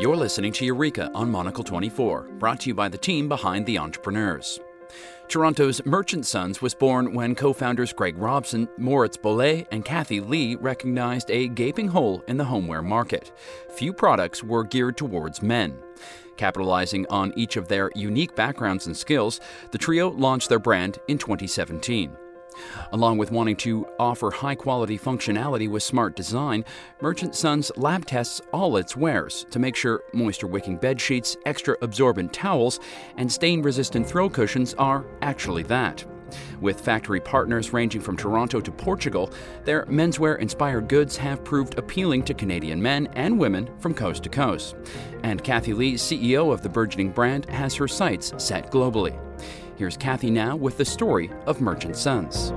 You're listening to Eureka on Monocle 24, brought to you by the team behind The Entrepreneurs. Toronto's Merchant Sons was born when co-founders Greg Robson, Moritz Bolle, and Kathy Lee recognized a gaping hole in the homeware market. Few products were geared towards men. Capitalizing on each of their unique backgrounds and skills, the trio launched their brand in 2017. Along with wanting to offer high-quality functionality with smart design, Merchant Sons lab tests all its wares to make sure moisture-wicking bed sheets, extra-absorbent towels, and stain-resistant throw cushions are actually that. With factory partners ranging from Toronto to Portugal, their menswear-inspired goods have proved appealing to Canadian men and women from coast to coast. And Kathy Lee, CEO of the burgeoning brand, has her sights set globally. Here's Kathy now with the story of Merchant Sons.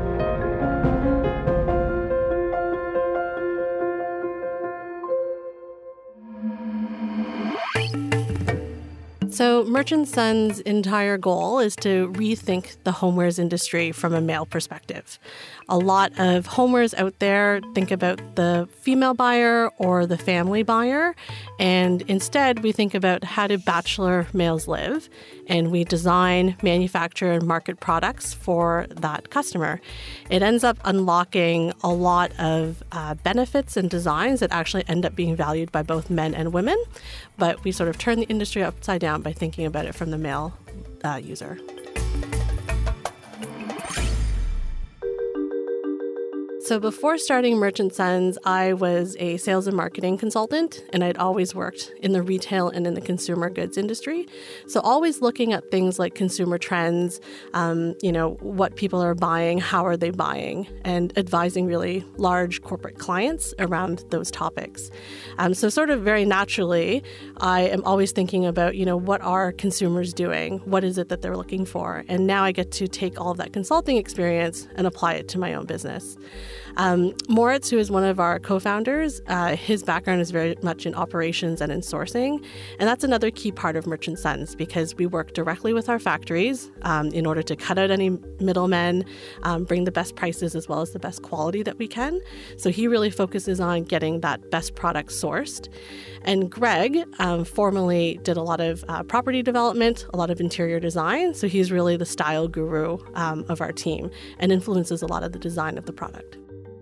So Merchant Sons' entire goal is to rethink the homewares industry from a male perspective. A lot of homewares out there think about the female buyer or the family buyer, and instead we think about how do bachelor males live, and we design, manufacture, and market products for that customer. It ends up unlocking a lot of benefits and designs that actually end up being valued by both men and women, but we sort of turn the industry upside down by thinking about it from the male user. So before starting Merchant Sons, I was a sales and marketing consultant, and I'd always worked in the retail and in the consumer goods industry. So always looking at things like consumer trends, what people are buying, how are they buying, and advising really large corporate clients around those topics. So sort of very naturally, I am always thinking about, what are consumers doing? What is it that they're looking for? And now I get to take all of that consulting experience and apply it to my own business. Moritz, who is one of our co-founders, his background is very much in operations and in sourcing. And that's another key part of Merchant Sons because we work directly with our factories in order to cut out any middlemen, bring the best prices as well as the best quality that we can. So he really focuses on getting that best product sourced. And Greg formerly did a lot of property development, a lot of interior design. So he's really the style guru of our team and influences a lot of the design of the product.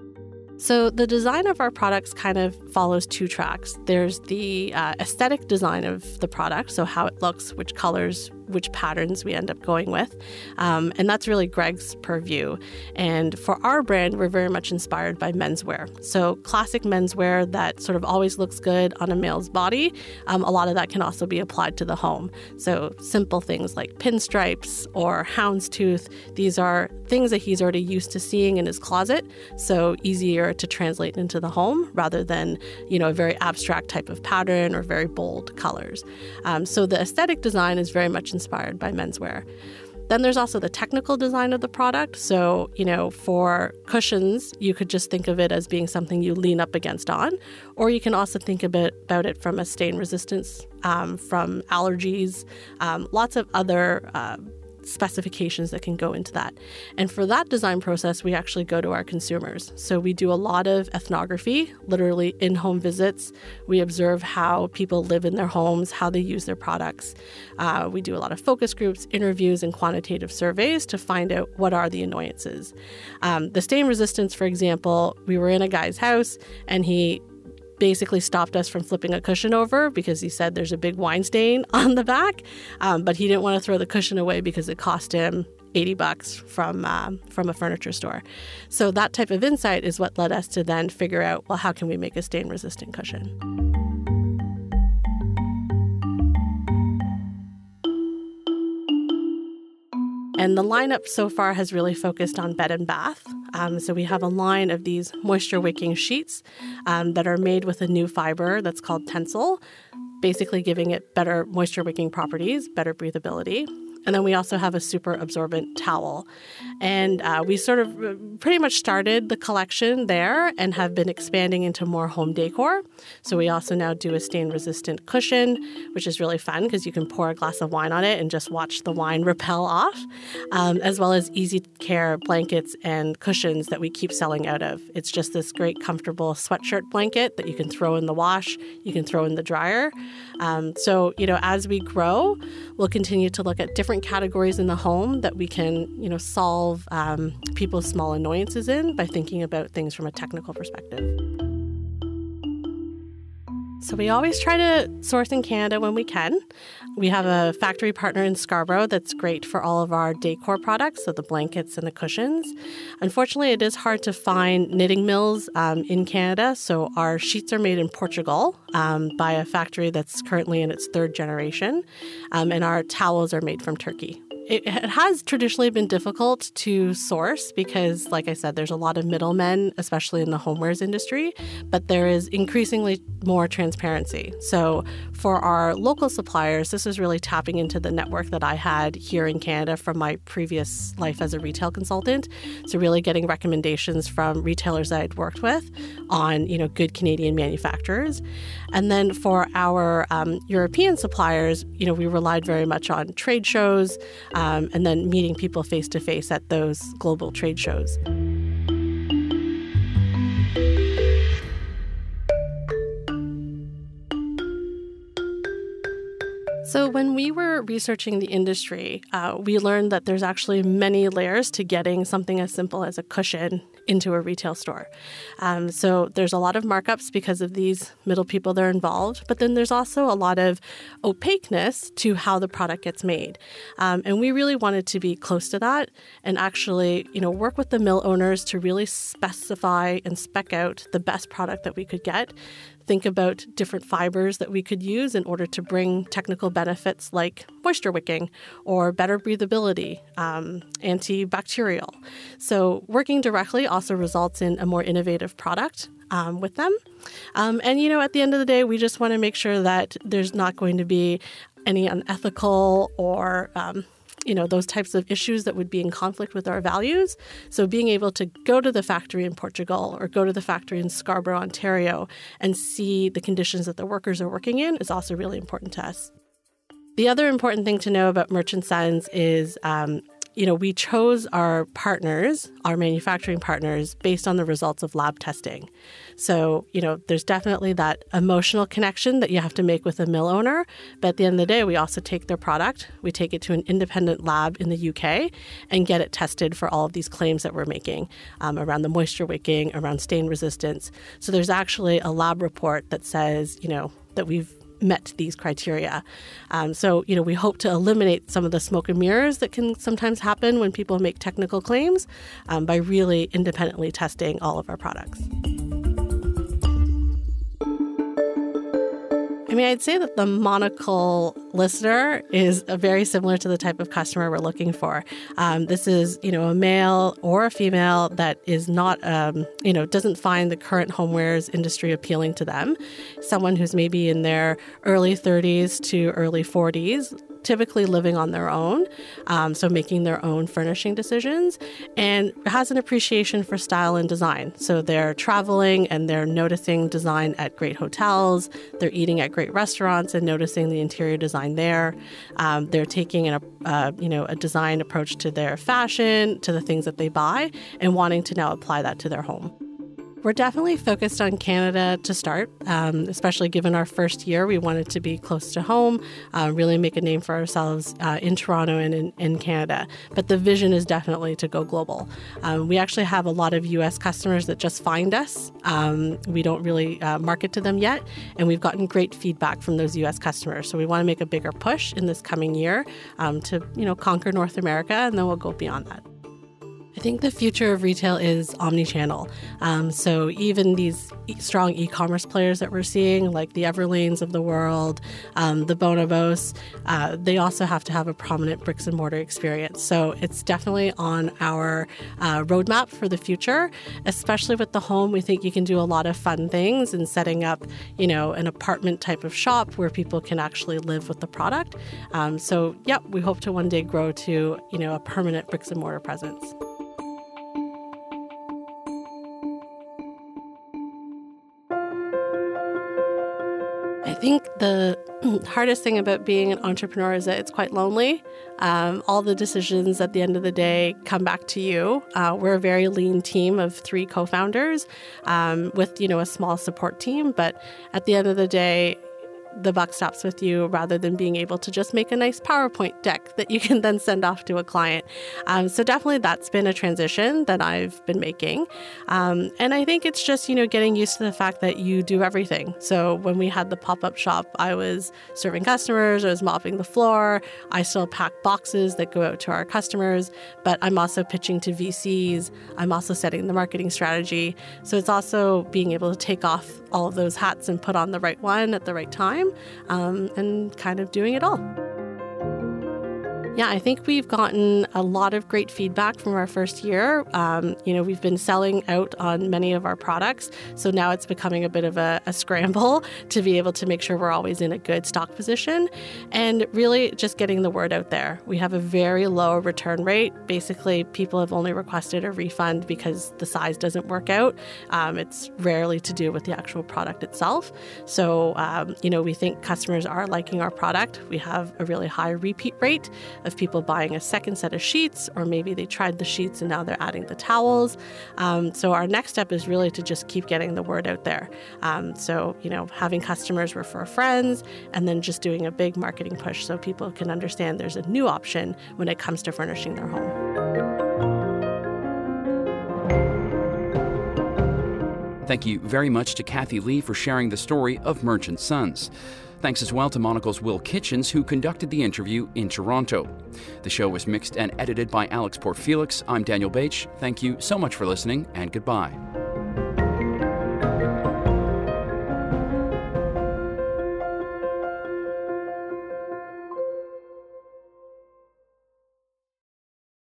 So the design of our products kind of follows two tracks. There's the aesthetic design of the product, so how it looks, which colors, which patterns we end up going with. And that's really Greg's purview. And for our brand, we're very much inspired by menswear. So classic menswear that sort of always looks good on a male's body, a lot of that can also be applied to the home. So simple things like pinstripes or houndstooth, these are things that he's already used to seeing in his closet, so easier to translate into the home rather than, a very abstract type of pattern or very bold colors. So the aesthetic design is very much inspired by menswear. Then there's also the technical design of the product. So, for cushions, you could just think of it as being something you lean up against on, or you can also think about it from a stain resistance, from allergies, lots of other specifications that can go into that. And for that design process, we actually go to our consumers. So we do a lot of ethnography, literally in-home visits. We observe how people live in their homes, how they use their products. We do a lot of focus groups, interviews, and quantitative surveys to find out what are the annoyances. The stain resistance, for example, we were in a guy's house and he basically stopped us from flipping a cushion over because he said there's a big wine stain on the back, but he didn't want to throw the cushion away because it cost him $80 from a furniture store. So that type of insight is what led us to then figure out, well, how can we make a stain-resistant cushion? And the lineup so far has really focused on bed and bath. So we have a line of these moisture-wicking sheets that are made with a new fiber that's called Tencel, basically giving it better moisture-wicking properties, better breathability. And then we also have a super absorbent towel. And we sort of pretty much started the collection there and have been expanding into more home decor. So we also now do a stain-resistant cushion, which is really fun because you can pour a glass of wine on it and just watch the wine repel off, as well as easy care blankets and cushions that we keep selling out of. It's just this great, comfortable sweatshirt blanket that you can throw in the wash, you can throw in the dryer. So, as we grow, we'll continue to look at different categories in the home that we can, solve people's small annoyances in by thinking about things from a technical perspective. So we always try to source in Canada when we can. We have a factory partner in Scarborough that's great for all of our decor products, so the blankets and the cushions. Unfortunately, it is hard to find knitting mills in Canada, so our sheets are made in Portugal by a factory that's currently in its third generation, and our towels are made from Turkey. It has traditionally been difficult to source because, like I said, there's a lot of middlemen, especially in the homewares industry, but there is increasingly more transparency. So for our local suppliers, this is really tapping into the network that I had here in Canada from my previous life as a retail consultant. So really getting recommendations from retailers that I'd worked with on, good Canadian manufacturers. And then for our European suppliers, we relied very much on trade shows, and then meeting people face-to-face at those global trade shows. So when we were researching the industry, we learned that there's actually many layers to getting something as simple as a cushion into a retail store. So there's a lot of markups because of these middle people that are involved, but then there's also a lot of opaqueness to how the product gets made. And we really wanted to be close to that and actually, work with the mill owners to really specify and spec out the best product that we could get. Think about different fibers that we could use in order to bring technical benefits like moisture wicking or better breathability, antibacterial. So working directly also results in a more innovative product with them. And, at the end of the day, we just want to make sure that there's not going to be any unethical or those types of issues that would be in conflict with our values. So being able to go to the factory in Portugal or go to the factory in Scarborough, Ontario, and see the conditions that the workers are working in is also really important to us. The other important thing to know about Merchant Sons is we chose our partners, our manufacturing partners, based on the results of lab testing. So, there's definitely that emotional connection that you have to make with a mill owner. But at the end of the day, we also take their product, we take it to an independent lab in the UK and get it tested for all of these claims that we're making around the moisture wicking, around stain resistance. So there's actually a lab report that says, that we've met these criteria. So, we hope to eliminate some of the smoke and mirrors that can sometimes happen when people make technical claims by really independently testing all of our products. I'd say that the monocle listener is very similar to the type of customer we're looking for. This is, a male or a female that is not, doesn't find the current homewares industry appealing to them. Someone who's maybe in their early 30s to early 40s, typically living on their own, so making their own furnishing decisions, and has an appreciation for style and design. So they're traveling and they're noticing design at great hotels, they're eating at great restaurants and noticing the interior design there. They're taking a design approach to their fashion, to the things that they buy, and wanting to now apply that to their home. We're definitely focused on Canada to start, especially given our first year. We wanted to be close to home, really make a name for ourselves in Toronto and in Canada. But the vision is definitely to go global. We actually have a lot of U.S. customers that just find us. We don't really market to them yet, and we've gotten great feedback from those U.S. customers. So we want to make a bigger push in this coming year to conquer North America, and then we'll go beyond that. I think the future of retail is omnichannel. So even these strong e-commerce players that we're seeing, like the Everlanes of the world, the Bonobos, they also have to have a prominent bricks and mortar experience. So it's definitely on our roadmap for the future, especially with the home. We think you can do a lot of fun things in setting up, an apartment type of shop where people can actually live with the product. So we hope to one day grow to, a permanent bricks and mortar presence. I think the hardest thing about being an entrepreneur is that it's quite lonely. All the decisions at the end of the day come back to you. We're a very lean team of 3 co-founders with, a small support team. But at the end of the day, the buck stops with you rather than being able to just make a nice PowerPoint deck that you can then send off to a client. So definitely that's been a transition that I've been making. And I think it's just, getting used to the fact that you do everything. So when we had the pop-up shop, I was serving customers, I was mopping the floor, I still pack boxes that go out to our customers, but I'm also pitching to VCs, I'm also setting the marketing strategy. So it's also being able to take off all of those hats and put on the right one at the right time. And kind of doing it all. Yeah, I think we've gotten a lot of great feedback from our first year. We've been selling out on many of our products, so now it's becoming a bit of a scramble to be able to make sure we're always in a good stock position and really just getting the word out there. We have a very low return rate. Basically, people have only requested a refund because the size doesn't work out. It's rarely to do with the actual product itself. So, we think customers are liking our product. We have a really high repeat rate of people buying a second set of sheets, or maybe they tried the sheets and now they're adding the towels. So our next step is really to just keep getting the word out there. Having customers refer friends and then just doing a big marketing push so people can understand there's a new option when it comes to furnishing their home. Thank you very much to Kathy Lee for sharing the story of Merchant Sons. Thanks as well to Monocle's Will Kitchens, who conducted the interview in Toronto. The show was mixed and edited by Alex Port-Felix. I'm Daniel Bache. Thank you so much for listening, and goodbye.